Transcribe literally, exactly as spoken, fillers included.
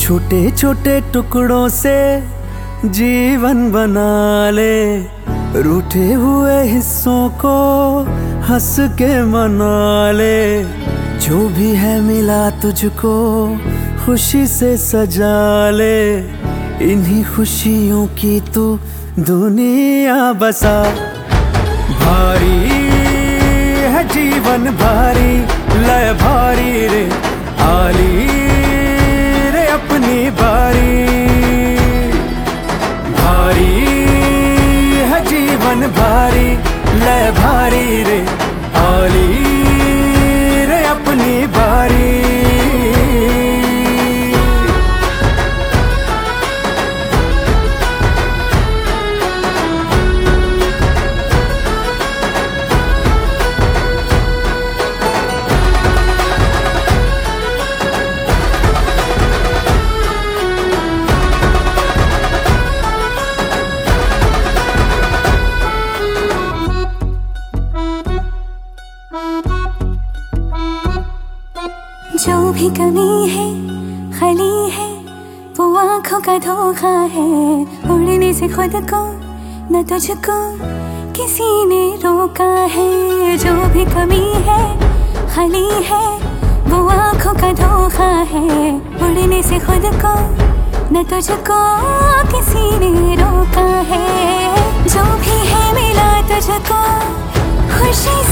छोटे छोटे टुकड़ों से जीवन बना ले, रूठे हुए हिस्सों को हंस के मना ले। जो भी है मिला तुझको खुशी से सजा ले, इन्हीं खुशियों की तू दुनिया बसा। भारी है जीवन भारी, लय भारी रे आली रे अपनी बारी। भारी है जीवन भारी, लय भारी रे आली रे अपनी बारी। जो भी कमी है खली है वो आँखों का धोखा है। उड़ने से खुद को न तुझको किसी ने रोका है। जो भी कमी है खली है वो आँखों का धोखा है। उड़ने से खुद को न तुझको किसी ने रोका है। जो भी है मिला तुझको खुशी